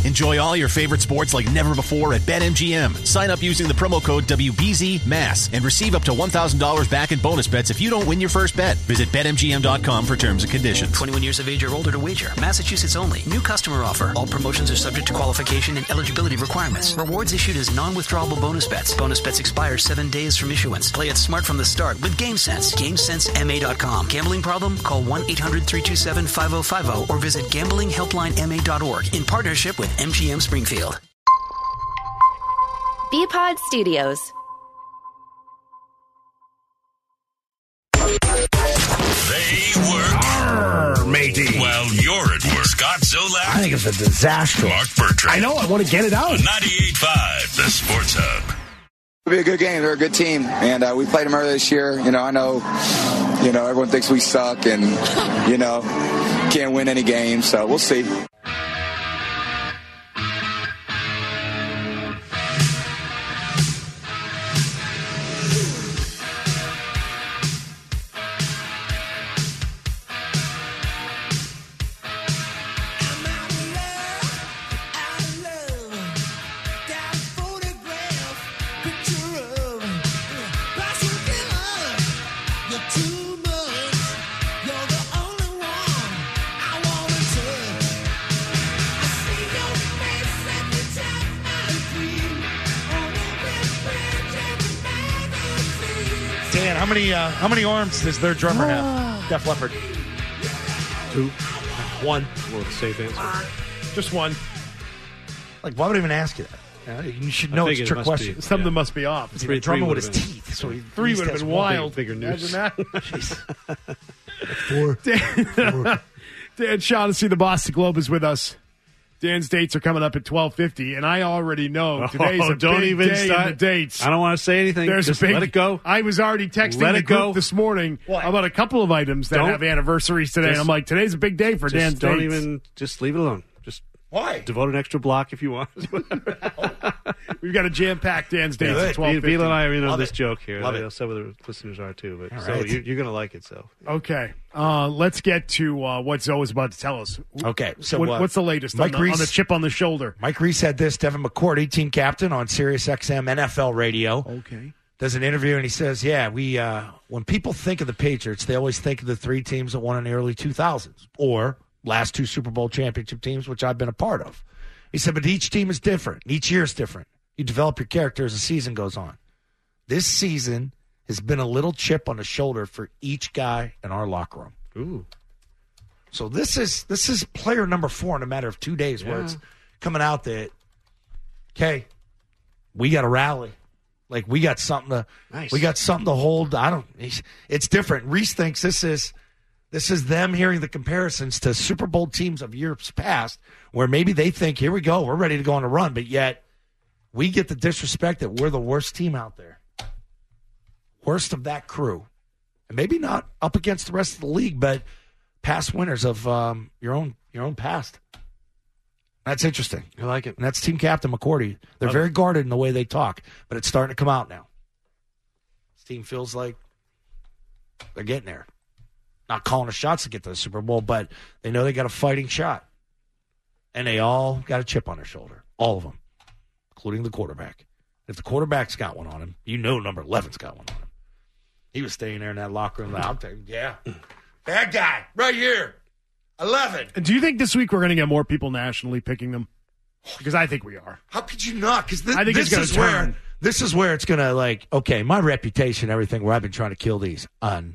Enjoy all your favorite sports like never before at BetMGM. Sign up using the promo code WBZMASS and receive up to $1,000 back in bonus bets if you don't win your first bet. Visit BetMGM.com for terms and conditions. 21 years of age or older to wager. Massachusetts only. New customer offer. All promotions are subject to qualification and eligibility requirements. Rewards issued as non-withdrawable bonus bets. Bonus bets expire 7 days from issuance. Play it smart from the start with GameSense. GameSenseMA.com. Gambling problem? Call 1-800-327-5050 or visit gamblinghelplinema.org in partnership with MGM Springfield. BPod Studios. They work. Matey. Well, you're at work. Scott Zolak. I think it's a disaster. Mark Bertrand. I know. I want to get it out. 98.5, the Sports Hub. It'll be a good game. They're a good team, and we played them earlier this year. I know, everyone thinks we suck and, can't win any games, so we'll see. How many arms does their drummer have? Def Leppard. 2. 1. Well, the safe answer. Just 1. Like, why would I even ask you that? You should know it's a trick question. Something must be off. He's a drummer with his teeth. So 3 would have been wild. Bigger news. Jeez. 4. Dan Shaughnessy, the Boston Globe, is with us. Dan's dates are coming up at 12:50, and I already know today's a big day in the dates. I don't want to say anything. Just let it go. I was already texting the group this morning about a couple of items that have anniversaries today. I'm like, today's a big day for Dan's dates. Just leave it alone. Just why? Devote an extra block if you want. We've got a jam-packed Dan's dates at 12:50. Beal and I know this joke here. Love it. Some of the listeners are too. But right. you're going to like it. So okay, let's get to what Zoe was about to tell us. Okay, so what's the latest on the chip on the shoulder? Mike Reese had this. Devin McCourty, team captain on Sirius XM NFL radio. Okay, does an interview and he says, we when people think of the Patriots, they always think of the 3 teams that won in the early 2000s or last 2 Super Bowl championship teams, which I've been a part of. He said, but each team is different. Each year is different. You develop your character as the season goes on. This season has been a little chip on the shoulder for each guy in our locker room. Ooh. So this is player number 4 in a matter of 2 days where it's coming out that, okay, we got to rally. Like we got something to hold. It's different. Reese thinks this is them hearing the comparisons to Super Bowl teams of years past where maybe they think, here we go, we're ready to go on a run, but yet we get the disrespect that we're the worst team out there. Worst of that crew. And maybe not up against the rest of the league, but past winners of your own past. That's interesting. I like it. And that's team captain McCourty. They're very guarded in the way they talk, but it's starting to come out now. This team feels like they're getting there. Not calling the shots to get to the Super Bowl, but they know they got a fighting shot. And they all got a chip on their shoulder. All of them, including the quarterback. If the quarterback's got one on him, number 11's got one on him. He was staying there in that locker room. I'll tell you, bad guy, right here, 11. And do you think this week we're going to get more people nationally picking them? Because I think we are. How could you not? Because I think it's going to turn. This is where it's going to, my reputation, everything, where I've been trying to kill these on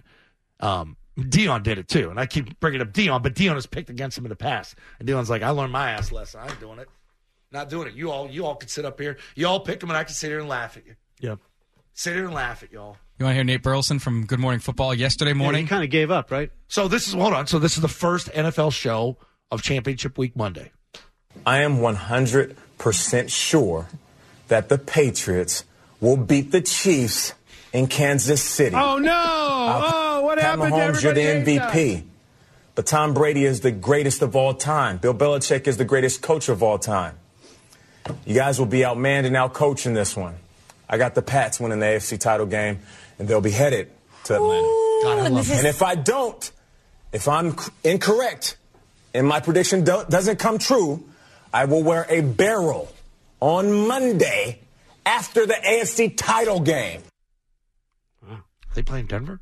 Dion did it too, and I keep bringing up Dion, but Dion has picked against him in the past. And Dion's like, I learned my ass lesson. I ain't doing it. Not doing it. You all can sit up here. You all pick him, and I can sit here and laugh at you. Yep. Sit here and laugh at y'all. You want to hear Nate Burleson from Good Morning Football yesterday morning? He kind of gave up, right? So this is the first NFL show of Championship Week Monday. I am 100% sure that the Patriots will beat the Chiefs in Kansas City. Oh, no. What happened to Mahomes, you're the everybody? MVP. But Tom Brady is the greatest of all time. Bill Belichick is the greatest coach of all time. You guys will be outmanned and outcoached in this one. I got the Pats winning the AFC title game, and they'll be headed to Atlanta. God, I love and if I'm incorrect and my prediction doesn't come true, I will wear a barrel on Monday after the AFC title game. Wow. They play in Denver?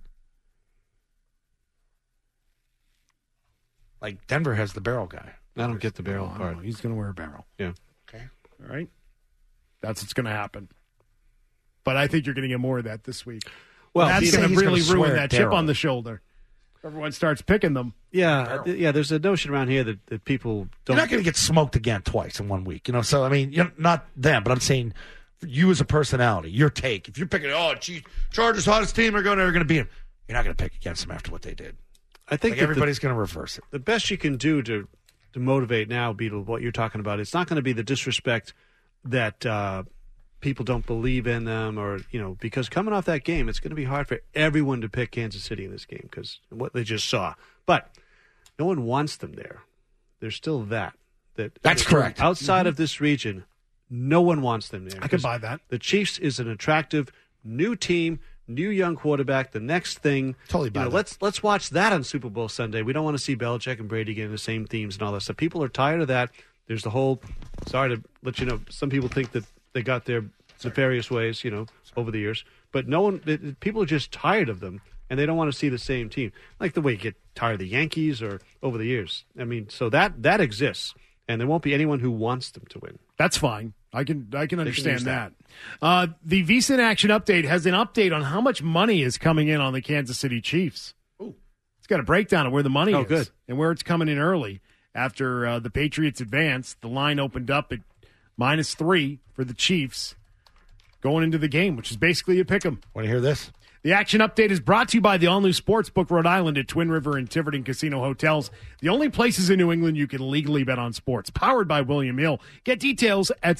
Like, Denver has the barrel guy. I don't get the barrel part. He's going to wear a barrel. Yeah. Okay. All right. That's what's going to happen. But I think you're going to get more of that this week. Well, that's going to really ruin that chip Daryl on the shoulder. Everyone starts picking them. Yeah, there's a notion around here that people don't. You're not going to get smoked again twice in 1 week. So, I mean, not them, but I'm saying for you as a personality, your take. If you're picking, Chargers, hottest team, are going to beat them. You're not going to pick against them after what they did. I think everybody's going to reverse it. The best you can do to motivate now, Beetle, what you're talking about, it's not going to be the disrespect that people don't believe in them because coming off that game, it's going to be hard for everyone to pick Kansas City in this game because of what they just saw. But no one wants them there. There's still that's correct. Outside of this region, no one wants them there. I can buy that. The Chiefs is an attractive new team, new young quarterback. The next thing, totally buy that. Let's watch that on Super Bowl Sunday. We don't want to see Belichick and Brady getting the same themes and all that stuff. People are tired of that. There's the whole. Sorry to let you know. Some people think that they got their nefarious ways, over the years. But people are just tired of them, and they don't want to see the same team. Like the way you get tired of the Yankees or over the years. I mean, so that exists, and there won't be anyone who wants them to win. That's fine. I can understand that. The VSiN Action Update has an update on how much money is coming in on the Kansas City Chiefs. Ooh. It's got a breakdown of where the money is good. and where it's coming in early. After the Patriots advanced, the line opened up at -3 for the Chiefs going into the game, which is basically a pick 'em. Want to hear this? The Action Update is brought to you by the all-new Sportsbook Rhode Island at Twin River and Tiverton Casino Hotels, the only places in New England you can legally bet on sports. Powered by William Hill. Get details at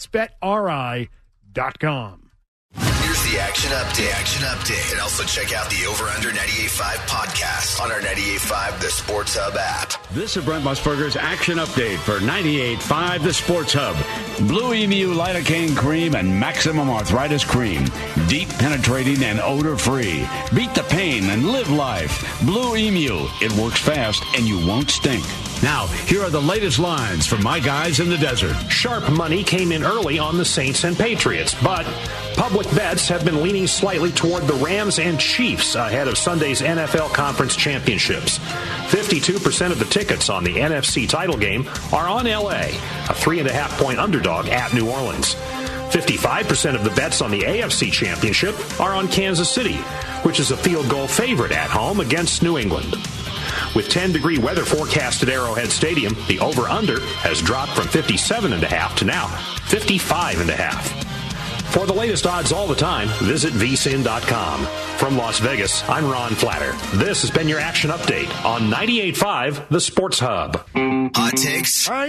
sportsbetri.com. Here's the Action Update. And also check out the Over Under 98.5 podcast on our 98.5 The Sports Hub app. This is Brent Musburger's Action Update for 98.5 The Sports Hub. Blue Emu Lidocaine Cream and Maximum Arthritis Cream. Deep penetrating and odor-free. Beat the pain and live life. Blue Emu. It works fast and you won't stink. Now, here are the latest lines from my guys in the desert. Sharp money came in early on the Saints and Patriots, but public bets have been leaning slightly toward the Rams and Chiefs ahead of Sunday's NFL Conference Championships. 52% of the tickets on the NFC title game are on LA, a 3.5-point underdog at New Orleans. 55% of the bets on the AFC Championship are on Kansas City, which is a field goal favorite at home against New England. With 10-degree weather forecast at Arrowhead Stadium, the over-under has dropped from 57.5 to now 55.5. For the latest odds all the time, visit vsin.com. From Las Vegas, I'm Ron Flatter. This has been your Action Update on 98.5 The Sports Hub. Hot takes. I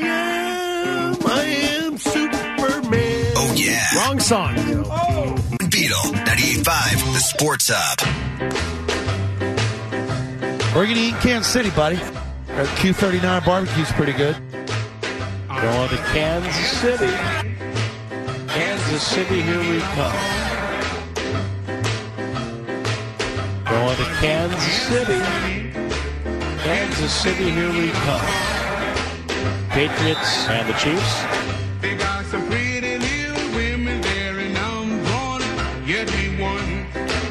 am Superman. Oh, yeah. Wrong song. Beetle, 98.5 The Sports Hub. We're going to eat in Kansas City, buddy. Our Q39 barbecue's pretty good. Going to Kansas City. Kansas City, here we come. Going to Kansas City. Kansas City, here we come. Patriots and the Chiefs. They got some pretty little women there, and I'm gonna get me one.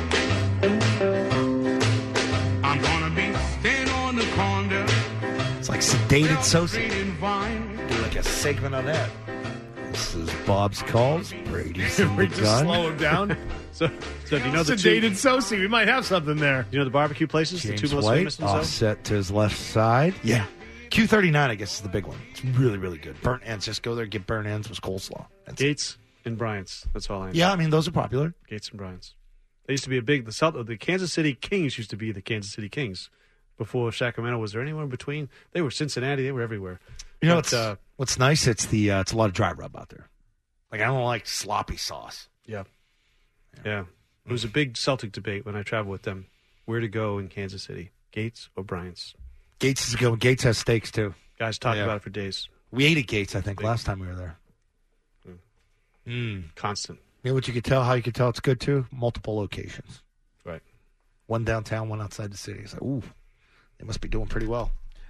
I'm gonna be standing on the corner. It's like sedated Sosa. Do like a segment on that. This is Bob's Calls. Brady's in the We just gun. slow him down. So do you know the Sedated Sosi. We might have something there. You know the barbecue places, James the two most White, famous ones? offset to his left side. Yeah. Q39, I guess, is the big one. It's really, really good. Burnt ends. Just go there, get burnt ends with coleslaw. Gates and Bryant's. That's all I know. Yeah, I mean, those are popular. Gates and Bryant's. They used to be a big, the Kansas City Kings used to be the Kansas City Kings. Before Sacramento, was there anywhere in between? They were Cincinnati. They were everywhere. You know, what's nice? It's a lot of dry rub out there. Like, I don't like sloppy sauce. Yeah. It was a big Celtic debate when I traveled with them. Where to go in Kansas City, Gates or Bryant's? Gates is a good one. Gates has steaks, too. Guys talked about it for days. We ate at Gates, I think, last time we were there. Constant. You know what you could tell? How you could tell it's good, too? Multiple locations. Right. One downtown, one outside the city. It's like, ooh, they must be doing pretty well.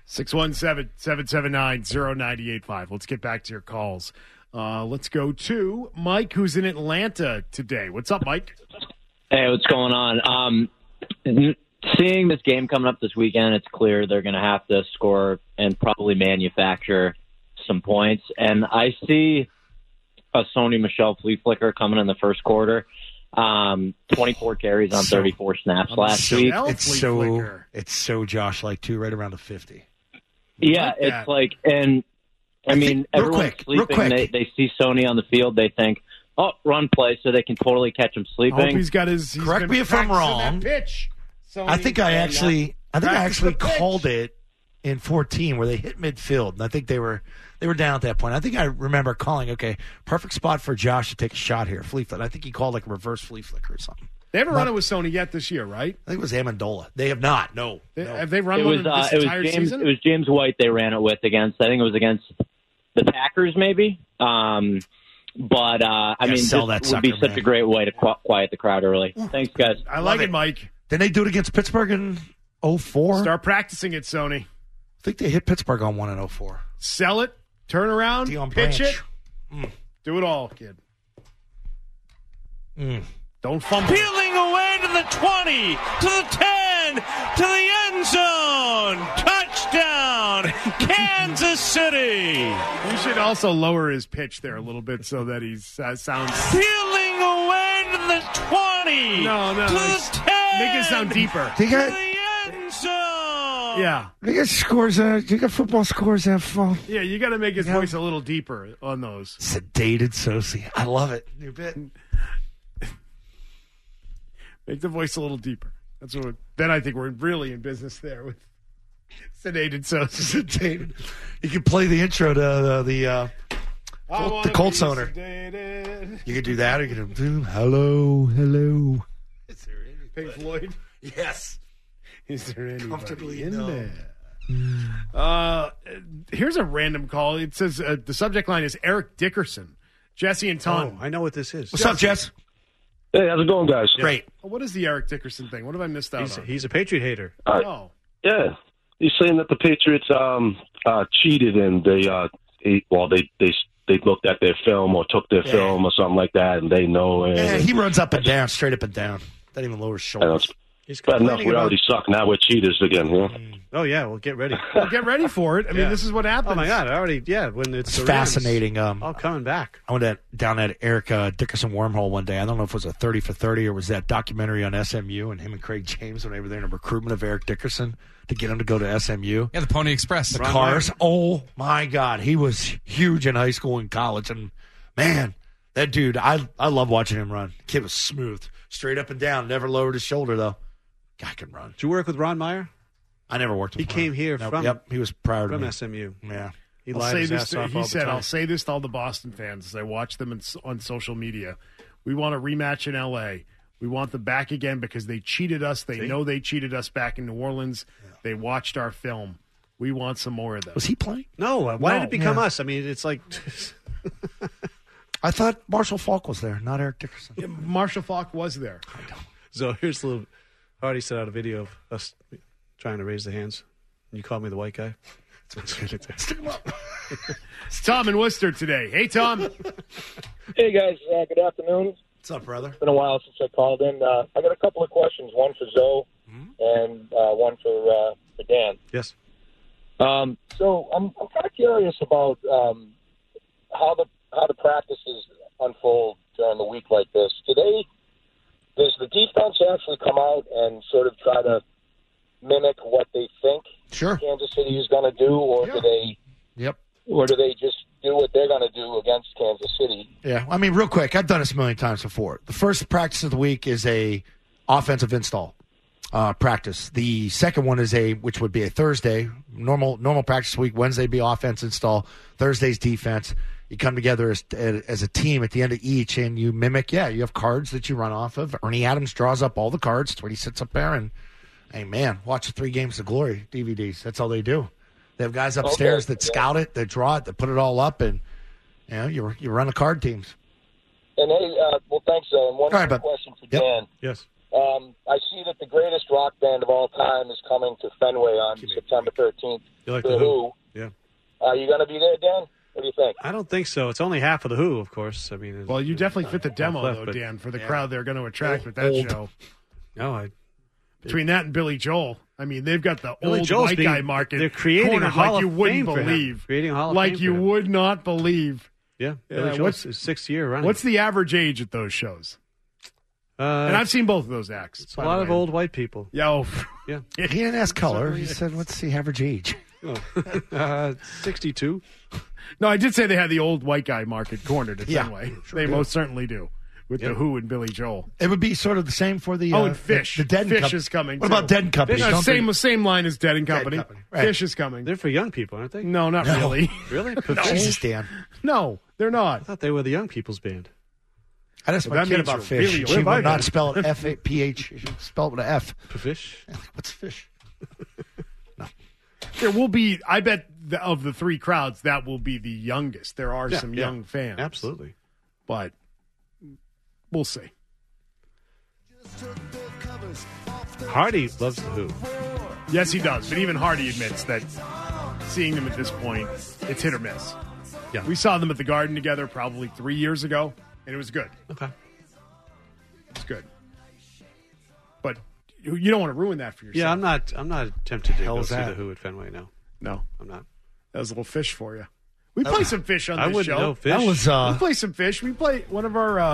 617-779-0985. Let's get back to your calls. Let's go to Mike, who's in Atlanta today. What's up, Mike? Hey, what's going on? Seeing this game coming up this weekend, it's clear they're going to have to score and probably manufacture some points. And I see a Sony Michel flea flicker coming in the first quarter. 24 carries on 34 snaps last week. It's so Josh-like, too, right around the 50. Yeah, it's like, and I mean, everyone's sleeping. They see Sony on the field. They think, oh, run play, so they can totally catch him sleeping. I hope he's got his. Correct me if I'm wrong. Pitch. I think I actually called it in 14 where they hit midfield, and I think they were down at that point. I think I remember calling, okay, perfect spot for Josh to take a shot here, flea flicker. I think he called like a reverse flea flicker or something. They haven't run it with Sony yet this year, right? I think it was Amendola. They have not. No. Have they run one this entire season? It was James White they ran it with against. I think it was against the Packers, maybe. I mean, this would be such a great way to quiet the crowd early. Thanks, guys. I like it, Mike. Didn't they do it against Pittsburgh in 04? Start practicing it, Sony. I think they hit Pittsburgh on one in 04. Sell it, turn around, pitch it. Do it all, kid. Don't fumble. Peeling away to the 20, to the 10, to the end zone. Touchdown, Kansas City. You should also lower his pitch there a little bit so that he sounds... Peeling away to the 20. No. To the 10. Make it sound deeper. They got... To the end zone. Yeah. They got scores. You got football scores that fall. Yeah, you got to make his voice a little deeper on those. Sedated Sosie. I love it. New bit. Make the voice a little deeper. That's what. Then I think we're really in business there with sedated Sosie. Sedated. You can play the intro to the Colts owner. You could do that, or you could do hello. Is there any Pink Floyd? Yes. Is there anybody comfortably in no. there? Here's a random call. It says the subject line is Eric Dickerson. Jesse and Tom. I know what this is. What's up, Jess? Hey, how's it going, guys? Great. What is the Eric Dickerson thing? What have I missed out on? He's a Patriot hater. Yeah, he's saying that the Patriots cheated and they looked at their film or took their film or something like that, and they know. Yeah, he runs up and down, straight up and down. Doesn't even lower his shoulders. Bad enough, we already suck. Now we're cheaters again. Yeah. Oh yeah, well get ready. Get ready for it. I mean, this is what happens. Oh my God, when it's the fascinating. Rams, coming back. I went down that Eric Dickerson wormhole one day. I don't know if it was a 30 for 30 or was that documentary on SMU and him and Craig James when they were there in a recruitment of Eric Dickerson to get him to go to SMU. Yeah, the Pony Express. The cars. Oh my God, he was huge in high school and college, and man, that dude, I love watching him run. Kid was smooth, straight up and down, never lowered his shoulder though. Guy can run. Did you work with Ron Meyer? I never worked with him. He came here from. Yep, he was prior to from me. SMU. Yeah. He lied his ass off all the time. I'll say this to all the Boston fans as I watch them on social media. We want a rematch in L.A. We want them back again because they cheated us. They know they cheated us back in New Orleans. Yeah. They watched our film. We want some more of that. Was he playing? No. Why did it become us? I mean, it's like... I thought Marshall Faulk was there, not Eric Dickerson. Yeah, Marshall Faulk was there. So here's a little... Hardy sent out a video of us trying to raise the hands. And you called me the white guy. It's Tom in Worcester today. Hey, Tom. Hey, guys. Good afternoon. What's up, brother? It's been a while since I called in. I got a couple of questions, one for Zoe and one for Dan. Yes. So I'm kind of curious about how the practices unfold during the week like this. Does the defense actually come out and sort of try to mimic what they think Kansas City is going to do, or do they? Yep. Or do they just do what they're going to do against Kansas City? Yeah, I mean, real quick, I've done this a million times before. The first practice of the week is a offensive install practice. The second one is which would be a Thursday normal practice week. Wednesday be offense install. Thursday's defense. You come together as a team at the end of each, and you mimic. Yeah, you have cards that you run off of. Ernie Adams draws up all the cards. That's when he sits up there and, hey man, watch the 3 Games of Glory DVDs. That's all they do. They have guys upstairs that scout it, that draw it, that put it all up, and you run the card teams. And hey, well, thanks, Zoe. And one question for Dan. Yes. I see that the greatest rock band of all time is coming to Fenway on September 13th. You like the the Who? Yeah. Are you going to be there, Dan? What do you think? I don't think so. It's only half of the Who, of course. I mean, Well, you definitely fit the demo, left, though, but- Dan, for the crowd they're going to attract with that show. No, Between that and Billy Joel, I mean, they've got the Billy old Joel's white being- guy market. they're creating cornered a Hall like you of wouldn't Fame for him. believe. Creating a Hall of like Fame you for him. would not believe. Yeah, Yeah, Billy Joel's what's- his 6th year running. What's the average age at those shows? And I've seen both of those acts. It's a lot of old white people. Yeah, yeah. He didn't ask color. He said, "What's the average age?" 62. No, I did say they had the old white guy market cornered at Yeah, Fenway. sure They do. most certainly do with Yep. the Who and Billy Joel. It would be sort of the same for the and Fish. the Dead and Fish Com- is coming. What too. about Dead and Company? No, Don't they- same line as Dead and Company. Right. Fish is coming. They're for young people, aren't they? No, not No. really. Really? Jesus, Dan. No, they're not. I thought they were the young people's band. I asked Well, my that kid means about you're fish. really She old. would not spell it F-A-P-H. She should spell it with an F. Fish? What's fish? There will be, I bet, of the three crowds, that will be the youngest. There are Yeah, some yeah. young fans. Absolutely. But we'll see. Hardy loves the Who. Yes, he does. But even Hardy admits that seeing them at this point, it's hit or miss. Yeah. We saw them at the Garden together probably 3 years ago, and it was good. Okay. It's good. But you don't want to ruin that for yourself. Yeah, I'm not tempted to Hell go is see that? the Who at Fenway now. No. I'm not. That was a little fish for you. We play some fish on I this wouldn't show. know fish. That was We play some fish. We play one of our...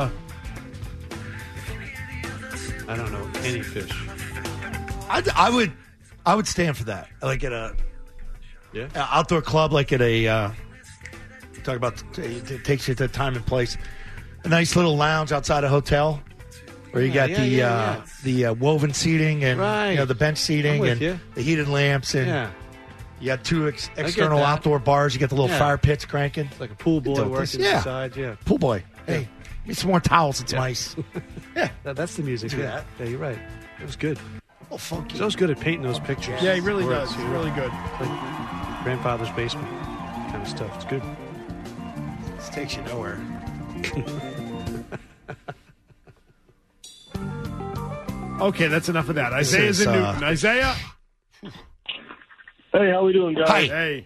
I don't know any fish. I would stand for that. Like at a Yeah. outdoor club, like at a talk about it takes you to time and place. A nice little lounge outside a hotel where you got the woven seating and Right. the bench seating I'm with and you. the heated lamps and Yeah. you got two get external that. outdoor bars. You got the little Yeah. fire pits cranking. It's like a pool boy Don't working this- yeah. inside. Yeah. Pool boy. Hey, give me some more towels. It's Yeah. nice. That's the music. Do Yeah. that. Yeah, you're right. It was good. Oh, funky. Joe's good at painting those pictures. Yeah, he really Words, does. He's you know? really good. Like grandfather's basement kind of stuff. It's good. This takes you nowhere. Okay, that's enough of that. Isaiah's in Newton. Isaiah? Hey, how we doing, guys? Hi. Hey.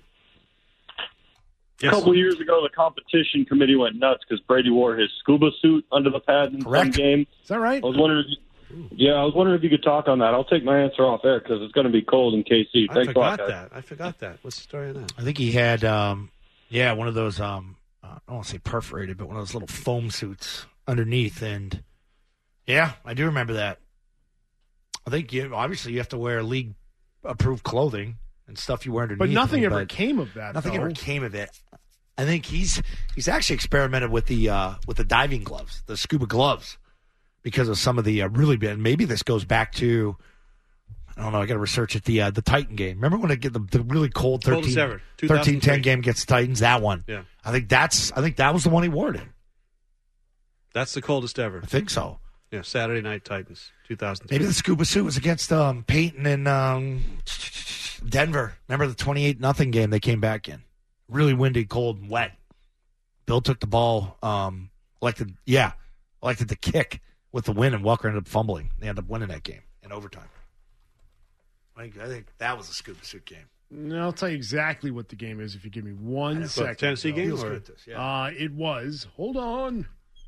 A couple years ago, the competition committee went nuts because Brady wore his scuba suit under the pads in some game. Is that right? I was wondering if you could talk on that. I'll take my answer off air because it's going to be cold in KC. I Thanks a lot, forgot guys. that. I forgot that. What's the story on that? I think he had, one of those, I don't want to say perforated, but one of those little foam suits underneath. And, yeah, I do remember that. I think, obviously, you have to wear league-approved clothing and stuff you wear underneath. But nothing ever but came of that, Nothing though. ever came of it. I think he's actually experimented with the diving gloves, the scuba gloves, because of some of the really bad. Maybe this goes back to, I don't know. I got to research it. The Titan game. Remember when it get the really cold Coldest ever. 13-10 game against the Titans? That one. Yeah. I think that was the one he wore it in. That's the coldest ever. I think so. Yeah, Saturday Night Titans, 2003. Maybe the scuba suit was against Peyton and Denver. Remember the 28-0 game they came back in? Really windy, cold, and wet. Bill took the ball, elected to kick with the win, and Welker ended up fumbling. They ended up winning that game in overtime. I think that was a scuba suit game. No, I'll tell you exactly what the game is if you give me 1 second. Tennessee game? Feels Or? good, this, yeah. It was. Hold on.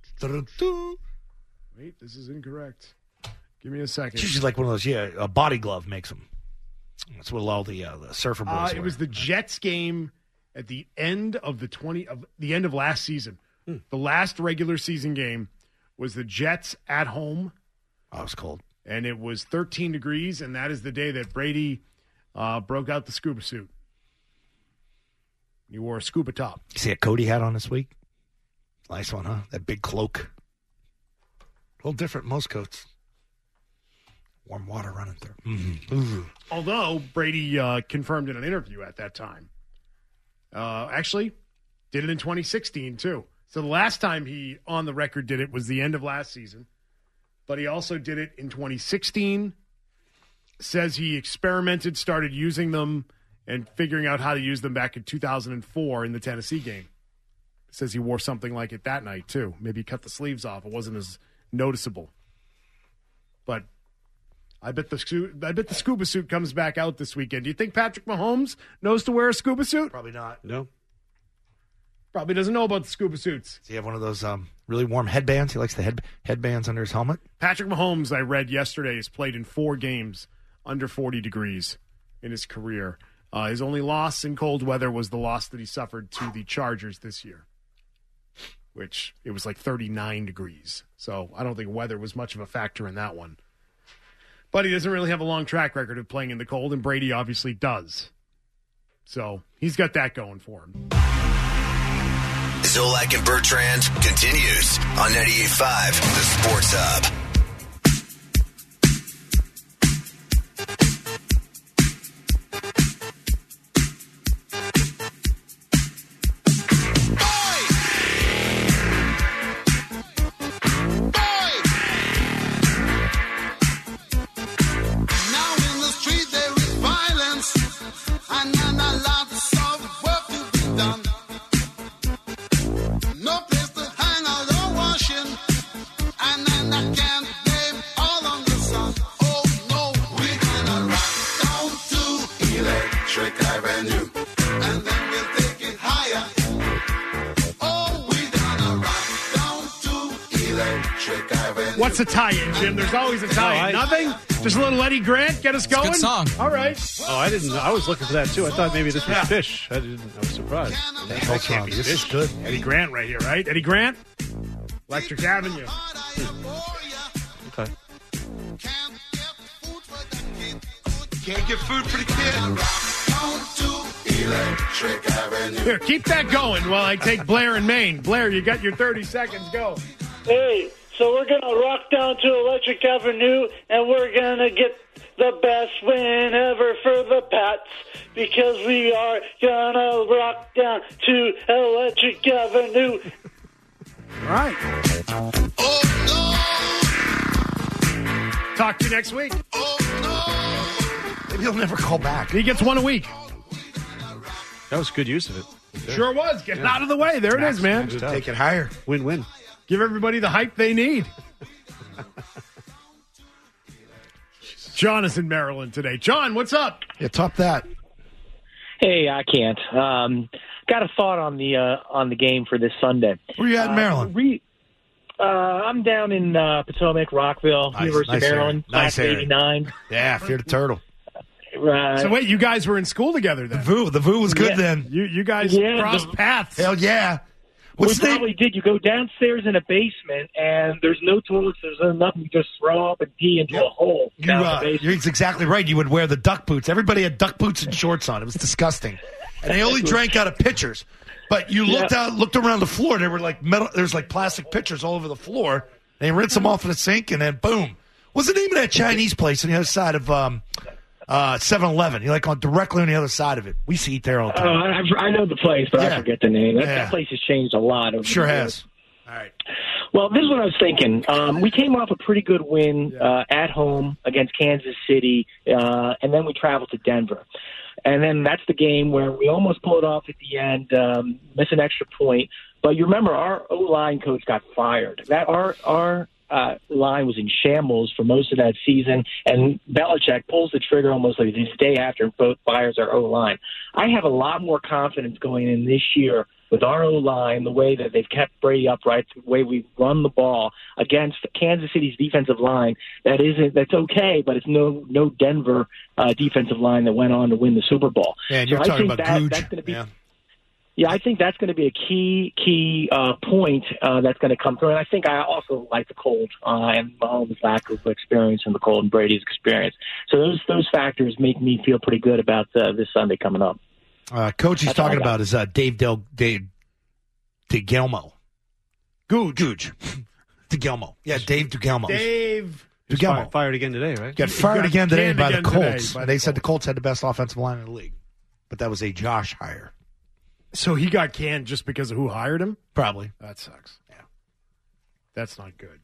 Wait, this is incorrect. Give me a second. It's usually like one of those, a body glove makes them. That's what all the surfer boys It wear. was the Jets game at the end of the end of last season. The last regular season game was the Jets at home. Oh, it was cold. And it was 13 degrees, and that is the day that Brady broke out the scuba suit. He wore a scuba top. You see a Cody hat on this week? Nice one, huh? That big cloak. A little different than most coats. Warm water running through. Mm-hmm. Although Brady confirmed in an interview at that time. Actually, did it in 2016, too. So the last time he, on the record, did it was the end of last season. But he also did it in 2016. Says he experimented, started using them, and figuring out how to use them back in 2004 in the Tennessee game. Says he wore something like it that night, too. Maybe he cut the sleeves off. It wasn't as noticeable. But I bet the scuba suit comes back out this weekend. Do you think Patrick Mahomes knows to wear a scuba suit? Probably not. No. Probably doesn't know about the scuba suits. Does he have one of those really warm headbands? He likes the headbands under his helmet. Patrick Mahomes, I read yesterday, has played in 4 games under 40 degrees in his career. His only loss in cold weather was the loss that he suffered to the Chargers this year, which it was like 39 degrees. So I don't think weather was much of a factor in that one. But he doesn't really have a long track record of playing in the cold, and Brady obviously does. So he's got that going for him. Zolak and Bertrand continues on 98.5, the Sports Hub. What's a tie-in, Jim? There's always a tie-in. Nothing? Just a little Eddie Grant? Get us going? Good song. All right. Oh, I didn't know. I was looking for that, too. I thought maybe this was Fish. I was surprised. That can't be This Fish. is good. Eddie Grant right here, right? Eddie Grant? Electric Avenue. Okay. Can't get food for the kid. Here, keep that going while I take Blair in Maine. Blair, you got your 30 seconds. Go. Hey, so we're going to rock down to Electric Avenue, and we're going to get the best win ever for the Pats, because we are going to rock down to Electric Avenue. All right. Talk to you next week. Maybe he'll never call back. He gets one a week. That was good use of it. Sure was. Get it out of the way. There it is, man. Take it higher. Win-win. Give everybody the hype they need. John is in Maryland today. John, what's up? Yeah, top that. Hey, I can't. Got a thought on the game for this Sunday. Where you at in Maryland? I'm down in Potomac, Rockville, University of Maryland, nice class of 89. Yeah, Fear the Turtle. Right. So wait, you guys were in school together then? The VU was good then. You guys crossed paths. Hell yeah. We probably did. You go downstairs in a basement, and there's no toilets. There's nothing. You just throw up and pee into a hole down the basement. You're exactly right. You would wear the duck boots. Everybody had duck boots and shorts on. It was disgusting. And they only drank out of pitchers. But you looked around the floor. There were like metal. There's like plastic pitchers all over the floor. They rinse them off in the sink, and then boom. What's the name of that Chinese place on the other side of 7-Eleven? You're like directly on the other side of it. We used to eat there all the time. I know the place, but I forget the name. That place has changed a lot. Sure has. All right. Well, this is what I was thinking. We came off a pretty good win at home against Kansas City, and then we traveled to Denver. And then that's the game where we almost pulled off at the end, miss an extra point. But you remember our O-line coach got fired. Our line was in shambles for most of that season, and Belichick pulls the trigger almost like the day after and both fires our O-line. I have a lot more confidence going in this year with our O-line, the way that they've kept Brady upright, the way we've run the ball against Kansas City's defensive line. That's okay, but it's no Denver defensive line that went on to win the Super Bowl. Yeah, and you're talking about Gooch. That's going to be. Yeah, I think that's going to be a key point that's going to come through. And I think I also like the cold and Mahomes' lack of experience in the cold and Brady's experience. So those factors make me feel pretty good about this Sunday coming up. Coach he's talking about is Dave DeGelmo. Gooch. DeGelmo. Yeah, Dave DeGelmo. Dave DeGelmo. Fired again today, right? Got fired again today by the Colts. Today, they said the Colts had the best offensive line in the league. But that was a Josh hire. So he got canned just because of who hired him? Probably. That sucks. Yeah. That's not good.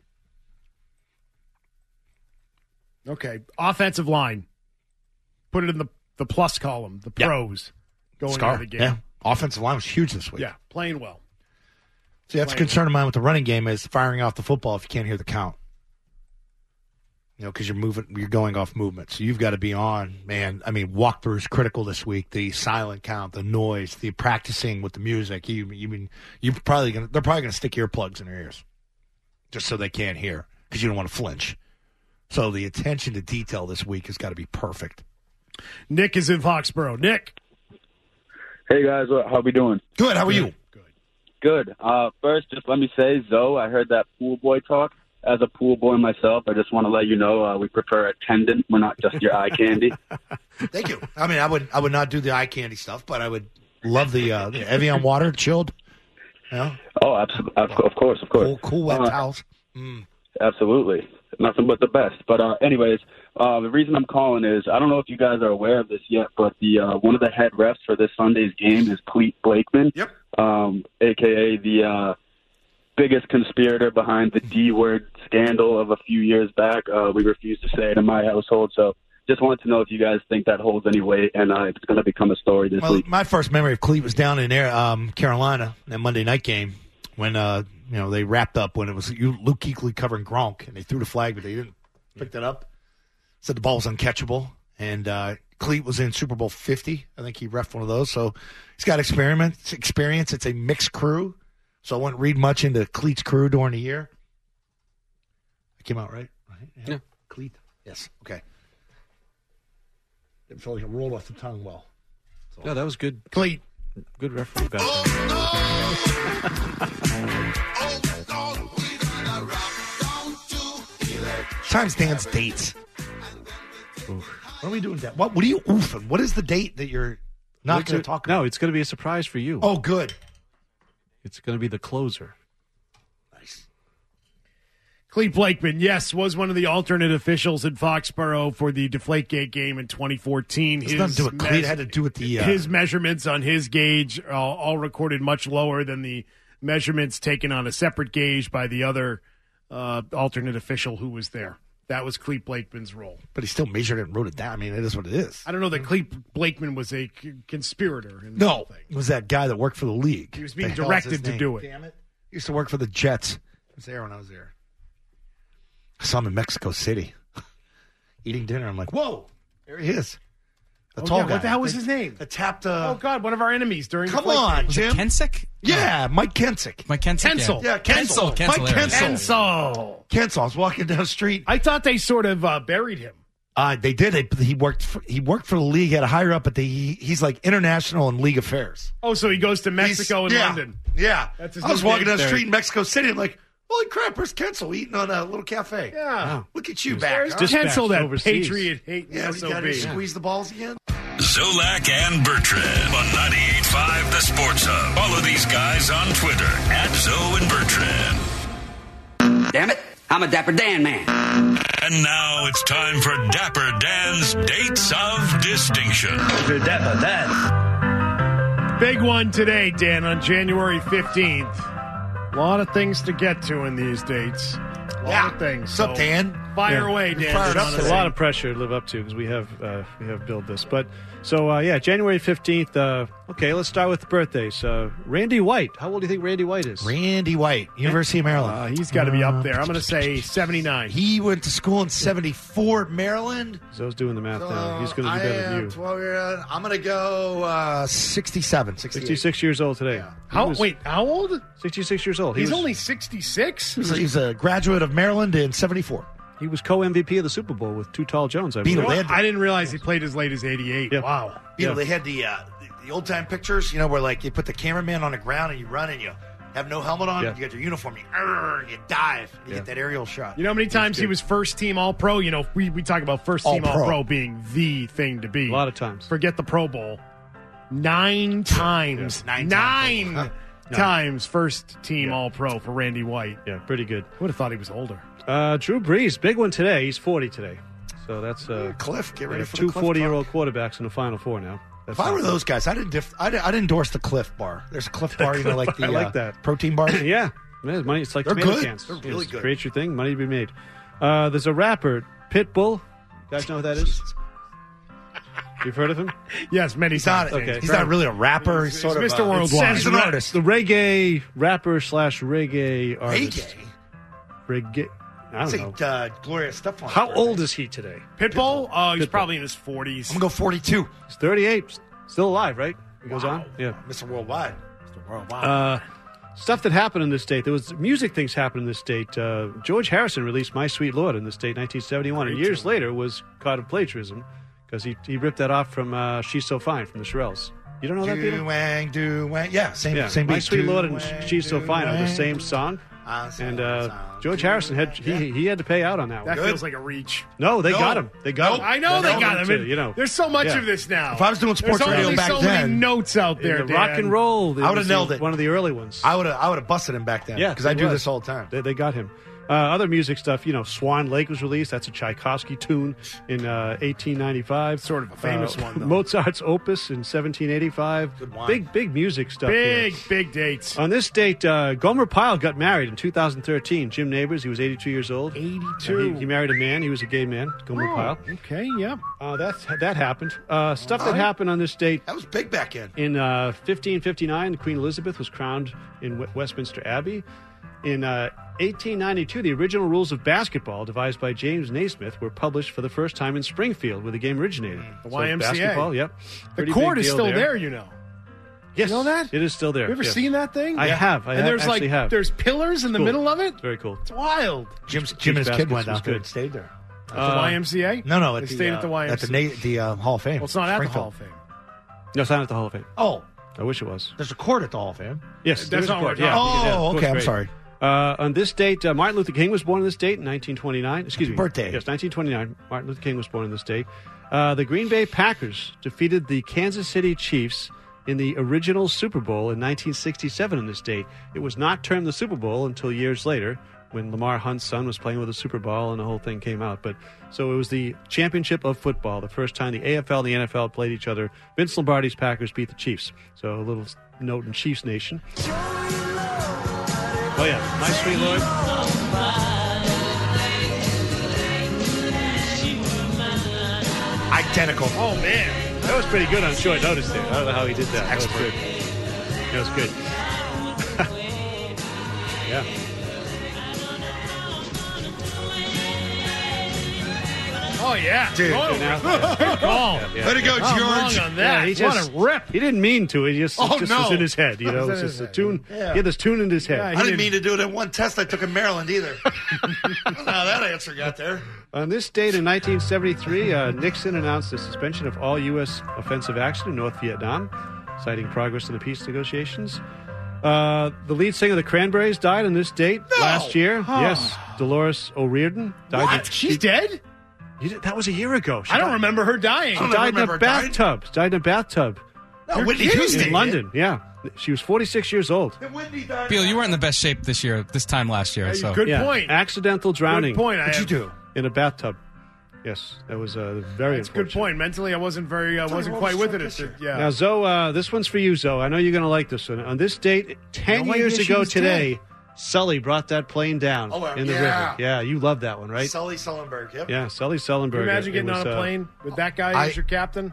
Okay. Offensive line. Put it in the plus column, the pros going into the game. Yeah. Offensive line was huge this week. Yeah, playing well. See, that's a concern of mine with the running game is firing off the football if you can't hear the count. because you're going off movement. So you've got to be on, man. I mean, walkthrough is critical this week. The silent count, the noise, the practicing with the music. They're probably gonna stick earplugs in their ears just so they can't hear because you don't want to flinch. So the attention to detail this week has got to be perfect. Nick is in Foxborough. Nick. Hey, guys. How we doing? Good. How are you? Good. First, just let me say, Zoe, I heard that pool boy talk. As a pool boy myself, I just want to let you know we prefer attendant. We're not just your eye candy. Thank you. I mean, I would not do the eye candy stuff, but I would love the Evian water, chilled. Yeah. Oh, absolutely. Of course. Cool wet towels. Absolutely. Nothing but the best. But anyways, the reason I'm calling is I don't know if you guys are aware of this yet, but the one of the head refs for this Sunday's game is Clete Blakeman. Yep. A.k.a. the biggest conspirator behind the D-word scandal of a few years back. We refuse to say it in my household, so just wanted to know if you guys think that holds any weight, and it's going to become a story this week. My first memory of Clete was down in Carolina, that Monday night game, when they wrapped up when it was Luke Kuechly covering Gronk, and they threw the flag, but they didn't pick that up. Said the ball was uncatchable, and Clete was in Super Bowl 50. I think he reffed one of those, so he's got experience. It's a mixed crew. So I wouldn't read much into Clete's crew during the year. It came out right? Yeah. Clete? Yes. Okay. Didn't feel like it rolled off the tongue well. So. Yeah, that was good. Clete. Good referee back Times Dan's dates. What are we doing? What are you oofing? What is the date that you're not going to talk about? No, it's going to be a surprise for you. Oh, good. It's going to be the closer. Nice. Clete Blakeman, yes, was one of the alternate officials in Foxborough for the Deflategate game in 2014. It's nothing to do with Clete. It had to do with the... His measurements on his gauge all recorded much lower than the measurements taken on a separate gauge by the other alternate official who was there. That was Clete Blakeman's role. But he still measured it and wrote it down. I mean, it is what it is. I don't know that Clete Blakeman was a conspirator. In no, it was that guy that worked for the league. He was being directed to do it. Damn it. He used to work for the Jets. I was there when I was there. I saw him in Mexico City eating dinner. I'm like, whoa, there he is. The tall guy. What the hell was his name? The tapped. Oh, God, one of our enemies during Come on, Jim. Kensick? Yeah, Mike Kensick. Mike Kensick. Kensel. Yeah, Kensel. Mike Kensel. Kensel. I was walking down the street. I thought they sort of buried him. They did. He worked for the league. Had a higher up, but he's like international in league affairs. Oh, so he goes to Mexico and London. Yeah. That's his I was walking down the there. street in Mexico City. I'm like, holy crap, where's Kensel eating on a little cafe? Yeah. Wow. Look at you back. There's Kensel, that Patriot hating SOB. Got to squeeze the balls again. Zolak and Bertrand on 98.5 The Sports Hub. Follow these guys on Twitter @Zoe and Bertrand. Damn it, I'm a Dapper Dan man. And now it's time for Dapper Dan's Dates of Distinction. Dapper Dan. Big one today, Dan, on January 15th. A lot of things to get to in these dates. A lot of things. What's up, Dan? Fire away, Dan. It's a lot of pressure to live up to because we have built this. But January 15th. Okay, let's start with the birthdays. Randy White. How old do you think Randy White is? Randy White, University of Maryland. He's got to be up there. I'm going to say 79. He went to school in 74 at Maryland. Zoe's doing the math now. He's going to do better than you. 12 I'm going to go 67, 66 years old today. Yeah. How old? 66 years old. He's only 66? He's a graduate of Maryland in 74. He was co-MVP of the Super Bowl with Too Tall Jones. I believe. I didn't realize he played as late as 88. Yeah. Wow. They had the old-time pictures, where like you put the cameraman on the ground and you run and you have no helmet on. Yeah. You got your uniform, you dive, and you get that aerial shot. You know how many times he was first-team All-Pro? We talk about first-team All-Pro being the thing to be. A lot of times. Forget the Pro Bowl. 9 times. Yeah. Nine times first-team All-Pro for Randy White. Yeah, pretty good. I would have thought he was older. Drew Brees, big one today. He's 40 today. So that's Cliff. Get ready for two the Cliff 40-year-old quarterbacks in the Final Four now. If I were those guys, I'd endorse the Cliff Bar. There's a Cliff Bar, like the I like that. protein bar. Yeah, money. It's like they're tomato good. cans. They're really good. Create your thing, money to be made. There's a rapper, Pitbull. You guys know who that is? You've heard of him? Yes, many times. He's not really a rapper. He's sort of Mr. Worldwide. He's an artist. The reggae rapper / reggae artist. Reggae? I don't know. Gloria Estefan. How old is he today? Pitbull? Oh, he's Pitbull. probably in his 40s. I'm going to go 42. He's 38. Still alive, right? He goes on? Yeah. Mr. Worldwide. Stuff that happened in this state. There was music things happened in this state. George Harrison released My Sweet Lord in this state in 1971, and years later was caught in plagiarism because he ripped that off from She's So Fine from the Shirelles. You don't know that, Peter? Do-wang. Yeah, same beat. My Sweet Lord and She's So Fine are the same song. And George Harrison had to pay out on that one. That feels like a reach. No, they got him. They got him. I know they got him. Too, there's so much of this now. If I was doing sports radio back so then, many notes out there. The rock and roll. I would have nailed it. One of the early ones. I would have busted him back then. Yeah, because I do this all the time. They got him. Other music stuff, Swan Lake was released. That's a Tchaikovsky tune in 1895. Sort of a famous one, though. Mozart's Opus in 1785. Good wine. Big music stuff. Big dates. On this date, Gomer Pyle got married in 2013. Jim Neighbors, he was 82 years old. 82. He married a man. He was a gay man, Gomer Pyle. Okay, yeah. That happened. Stuff that happened on this date. That was big back in. In 1559, Queen Elizabeth was crowned in Westminster Abbey. In 1892, the original rules of basketball, devised by James Naismith, were published for the first time in Springfield, where the game originated. The YMCA. Basketball, yep. The court is still there, Yes, you know that? It is still there. You ever yes. seen that thing? I have. There's pillars in the middle of it? Very cool. It's wild. Jim and his kid went out there and stayed there. At the YMCA? No. They stayed at the YMCA. At the Hall of Fame. Well, it's not at the Hall of Fame. No, it's not at the Hall of Fame. Oh. I wish it was. There's a court at the Hall of Fame. Yes. That's not what okay. I'm sorry. On this date, Martin Luther King was born on this date in 1929. Excuse me. Birthday. Yes, 1929. Martin Luther King was born on this date. The Green Bay Packers defeated the Kansas City Chiefs in the original Super Bowl in 1967 on this date. It was not termed the Super Bowl until years later when Lamar Hunt's son was playing with a Super Bowl and the whole thing came out. So it was the championship of football, the first time the AFL and the NFL played each other. Vince Lombardi's Packers beat the Chiefs. So a little note in Chiefs Nation. Oh, yeah. My Sweet Lord. Identical. Oh, man. That was pretty good on short notice there. I don't know how he did that. That was good. That was good. Yeah. Oh, yeah. Dude. Good call. Yeah. Way to go, I'm George. wrong on that. Yeah, what a rip. He didn't mean to. He just was in his head. It was just a tune. Yeah. He had this tune in his head. I didn't mean to do it in one test I took in Maryland either. I don't know how that answer got there. On this date in 1973, Nixon announced the suspension of all U.S. offensive action in North Vietnam, citing progress in the peace negotiations. The lead singer of the Cranberries died on this date last year. Yes, Dolores O'Riordan died. What? She's dead? That was a year ago. I don't remember her dying. She died in a bathtub. Died in a bathtub. No, Whitney Houston in London. Yeah, she was 46 years old. Bill, you weren't in the best shape this time last year. So Good point. Accidental drowning. Good point. What'd you do? In a bathtub. Yes, that was very. That's a good point. Mentally, I wasn't quite with it. Yeah. Now, Zoe, this one's for you, Zoe. I know you're going to like this one. On this date, 10 years ago today, Sully brought that plane down in the river. Yeah, you love that one, right? Sully Sullenberg. Yep. Yeah, Sully Sullenberg. Can you imagine getting on a plane with that guy as your captain?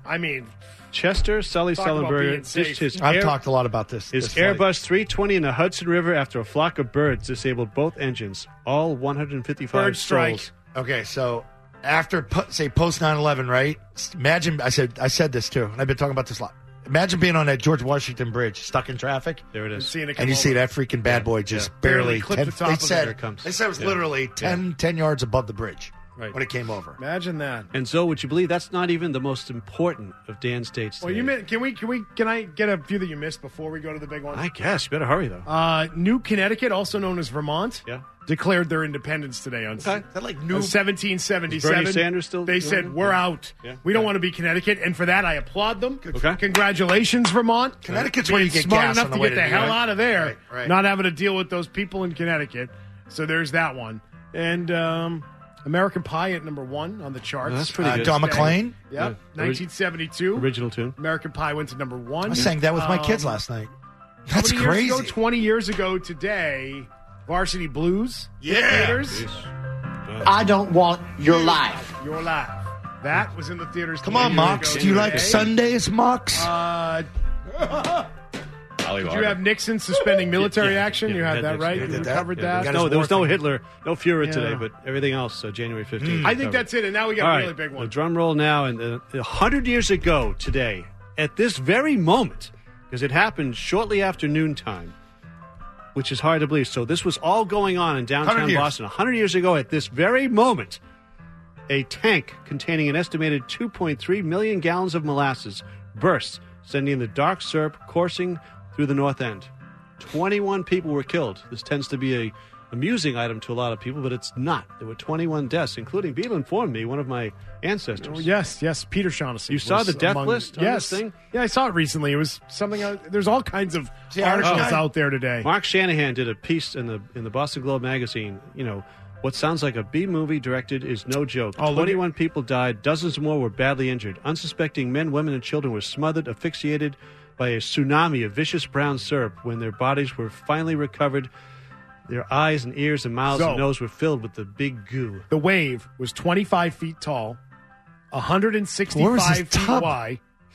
Chester Sully Sullenberger. I've talked a lot about this. His Airbus 320 in the Hudson River after a flock of birds disabled both engines. All 155 bird strike. souls. Okay, so after post 9/11, right? Imagine I said this too, and I've been talking about this a lot. Imagine being on that George Washington Bridge, stuck in traffic. There it is. And you see that freaking bad boy just barely clipped the top of it. They said it was literally 10 yards above the bridge when it came over. Imagine that. And so, would you believe that's not even the most important of Dan's dates today? Well, can I get a few that you missed before we go to the big one? I guess. You better hurry, though. New Connecticut, also known as Vermont, declared their independence today on Is that like new 1777. Bernie Sanders still? They said, we're out. Yeah. We don't want to be Connecticut. And for that, I applaud them. Okay. Congratulations, Vermont. Connecticut's where you get smart gas enough on the to way get to the New hell York. out of there, Right. not having to deal with those people in Connecticut. So there's that one. And American Pie at number 1 on the charts. That's pretty good. Don McLean? Yep. 1972. Original tune. American Pie went to number 1. I sang that with my kids last night. That's How many crazy. years ago? 20 years ago today, Varsity Blues. Yeah. Theaters. I don't want your life. Your Life. That was in the theaters. Come on, 20 years Mox. ago Do you like today. Sundays, Mox? Did you have Nixon suspending military action? You had that, right? You covered that? No, there was no Hitler, no Führer today, but everything else, January 15th. I think that's it, and now we got a really big one. Drum roll now, and 100 years ago today, at this very moment, because it happened shortly after noontime, which is hard to believe. So this was all going on in downtown Boston 100 years ago at this very moment. A tank containing an estimated 2.3 million gallons of molasses burst, sending the dark syrup coursing through the North End. 21 people were killed. This tends to be a amusing item to a lot of people, but it's not. There were 21 deaths, including, Beetle informed me, one of my ancestors. Oh, yes, Peter Shaughnessy. You saw the death list on this thing? Yeah, I saw it recently. It was something, there's all kinds of articles out there today. Mark Shanahan did a piece in the Boston Globe magazine, what sounds like a B-movie directed is no joke. 21 people died. Dozens more were badly injured. Unsuspecting men, women, and children were smothered, asphyxiated by a tsunami of vicious brown syrup. When their bodies were finally recovered, their eyes and ears and mouths and nose were filled with the big goo. The wave was 25 feet tall, 165 feet wide.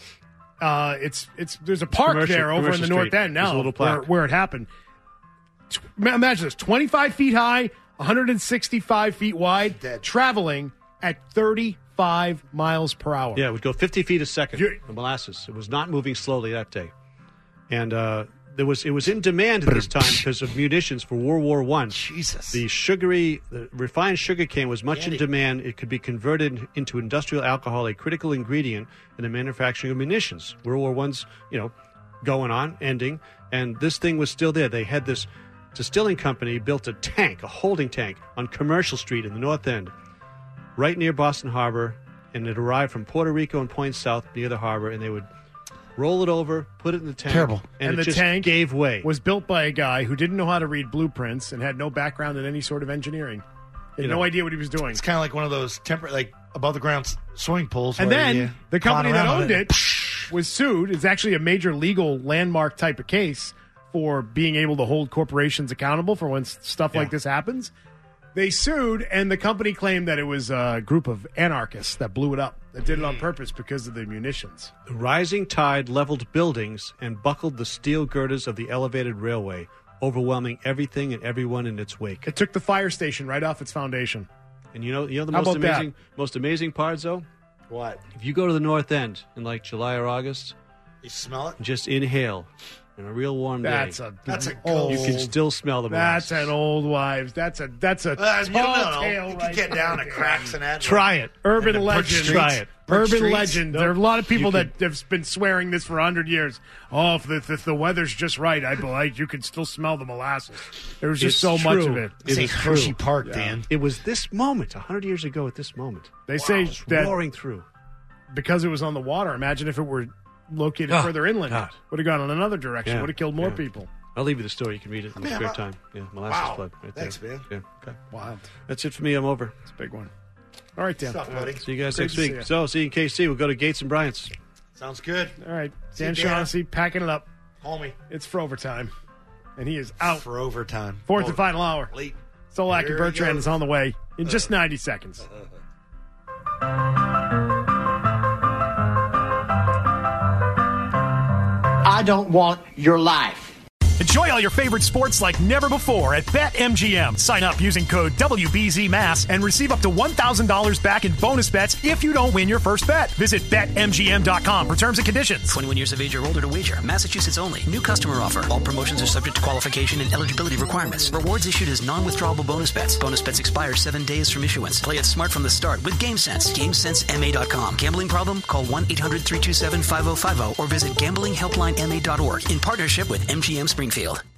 There's a park there over in the North End now where it happened. Imagine this, 25 feet high, 165 feet wide, traveling at 35 miles per hour. Yeah, it would go 50 feet a second, the molasses. It was not moving slowly that day. And it was in demand at this time because of munitions for World War I. Jesus. The refined sugar cane was much in demand. It could be converted into industrial alcohol, a critical ingredient in the manufacturing of munitions. World War I's, going on, ending, and this thing was still there. They had this distilling company built a holding tank on Commercial Street in the North End, right near Boston Harbor, and it arrived from Puerto Rico and Point South near the harbor, and they would roll it over, put it in the tank. Terrible. And the just tank gave way. Was built by a guy who didn't know how to read blueprints and had no background in any sort of engineering. He had no idea what he was doing. It's kind of like one of those above the ground swimming pools. And then the company that owned it was sued. It's actually a major legal landmark type of case for being able to hold corporations accountable for when stuff like this happens. They sued, and the company claimed that it was a group of anarchists that blew it up, that did it on purpose because of the munitions. The rising tide leveled buildings and buckled the steel girders of the elevated railway, overwhelming everything and everyone in its wake. It took the fire station right off its foundation. And the most amazing part, though? What? If you go to the North End in like July or August, you smell it? Just inhale. In a real warm day. That's a You can still smell the molasses. That's an old wives. That's a tall tale. You can get down to cracks and that. Try it. Urban legend. Try it. Urban legend. There are a lot of people that have been swearing this for 100 years. Oh, if the weather's just right, I believe you can still smell the molasses. There was just so much of it. It was Hershey Park, Dan. It was this moment, 100 years ago at this moment. They say that roaring through. Because it was on the water. Imagine if it were located further inland. Would have gone in another direction. Would have killed more people. I'll leave you the story. You can read it in your spare time. Yeah, molasses flood. Right Thanks, there. man. Yeah, okay. Wild. That's it for me. I'm over. It's a big one. All right, Dan. What's up, buddy? See you guys Great next to see week. you. So, see you in KC. We'll go to Gates and Bryant's. Sounds good. All right. Dan See you, Dan. Shaughnessy packing it up. Homie. It's for overtime. And he is out. For overtime. Fourth and final hour. Late. Solak and Here he Bertrand goes. is on the way in just 90 seconds. I don't want your life. Enjoy all your favorite sports like never before at BetMGM. Sign up using code WBZMass and receive up to $1,000 back in bonus bets if you don't win your first bet. Visit BetMGM.com for terms and conditions. 21 years of age or older to wager. Massachusetts only. New customer offer. All promotions are subject to qualification and eligibility requirements. Rewards issued as non-withdrawable bonus bets. Bonus bets expire 7 days from issuance. Play it smart from the start with GameSense. GameSenseMA.com. Gambling problem? Call 1-800-327-5050 or visit gamblinghelplinema.org in partnership with MGM Springfield.